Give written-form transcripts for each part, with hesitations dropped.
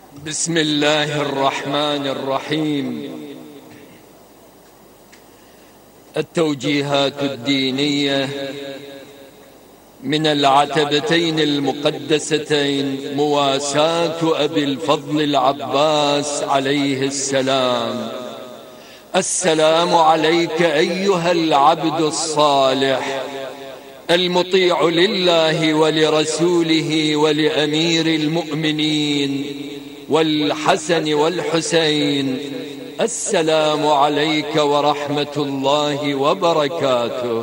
بسم الله الرحمن الرحيم. التوجيهات الدينية من العتبتين المقدستين مواساة أبي الفضل العباس عليه السلام. السلام عليك أيها العبد الصالح المطيع لله ولرسوله ولأمير المؤمنين والحسن والحسين. السلام عليك ورحمة الله وبركاته.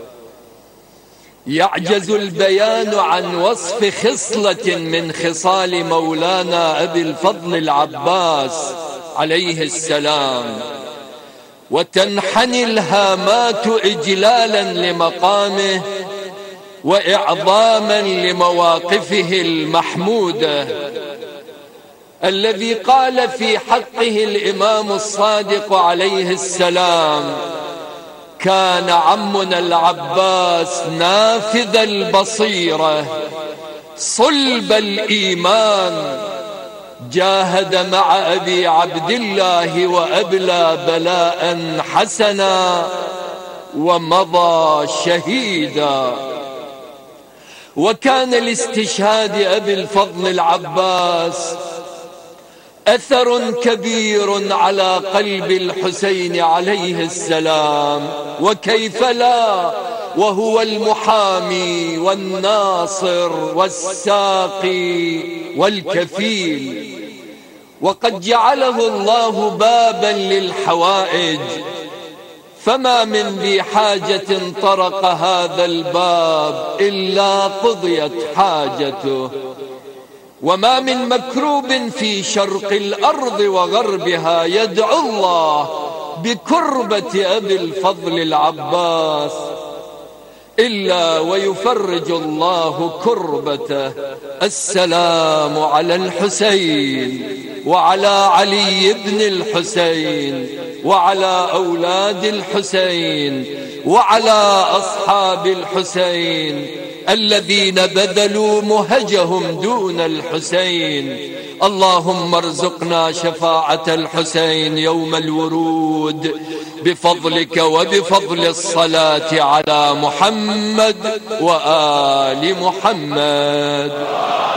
يعجز البيان عن وصف خصلة من خصال مولانا أبي الفضل العباس عليه السلام، وتنحني الهامات إجلالا لمقامه وإعظاما لمواقفه المحمودة، الذي قال في حقه الإمام الصادق عليه السلام: كان عمنا العباس نافذ البصيرة صلب الإيمان، جاهد مع أبي عبد الله وأبلى بلاء حسنا ومضى شهيدا. وكان لاستشهاد أبي الفضل العباس أثر كبير على قلب الحسين عليه السلام، وكيف لا وهو المحامي والناصر والساقي والكفيل، وقد جعله الله بابا للحوائج، فما من ذي حاجة طرق هذا الباب إلا قضيت حاجته، وما من مكروب في شرق الأرض وغربها يدعو الله بكربة أبي الفضل العباس إلا ويفرج الله كربته. السلام على الحسين وعلى علي بن الحسين وعلى أولاد الحسين وعلى أصحاب الحسين الذين بذلوا مهجهم دون الحسين. اللهم ارزقنا شفاعة الحسين يوم الورود بفضلك وبفضل الصلاة على محمد وآل محمد.